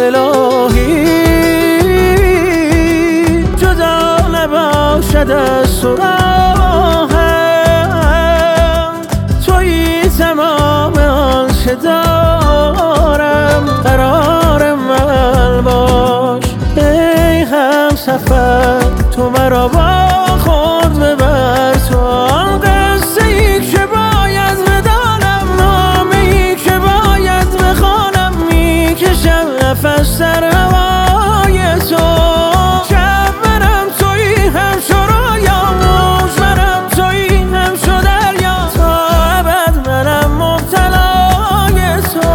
الهی جدا نباشد از تو راهم، تویی تمام آنچه دارم، قرار من باش ای همسفر. تو مرا با خود ببر تو آن قصه ای که باید بدانم، نامه ای که باید بخوانم، میکشم نفس در هوای تو. شب منم تویی همچو رویام، موج منم تویی همچو دریا، تا ابد منم مبتلای تو.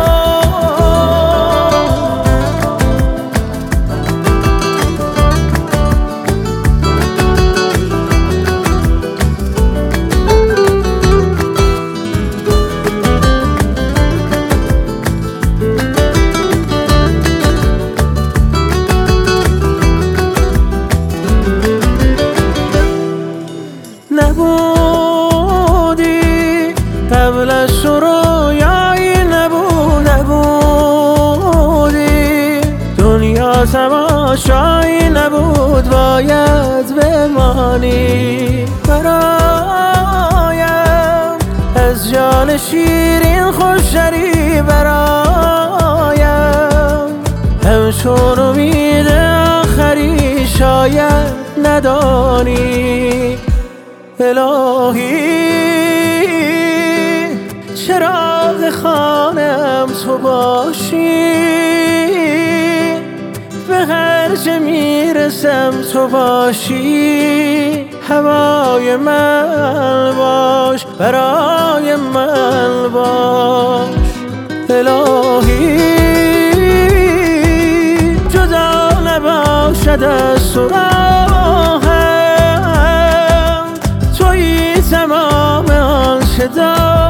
نبودی قبل از تو رویایی نبودی، دنیا تماشایی نبود، باید بمانی. برایم از جان شیرین خوشتری، برایم همچون امید آخری شاید ندانی. الهی چراغ خانم تو باشی، به هر جا میرسم تو باشی، هوای من باش، برای من باش. الهی جدا نباشد از تو راهم، تویی تمام آنچه دارم،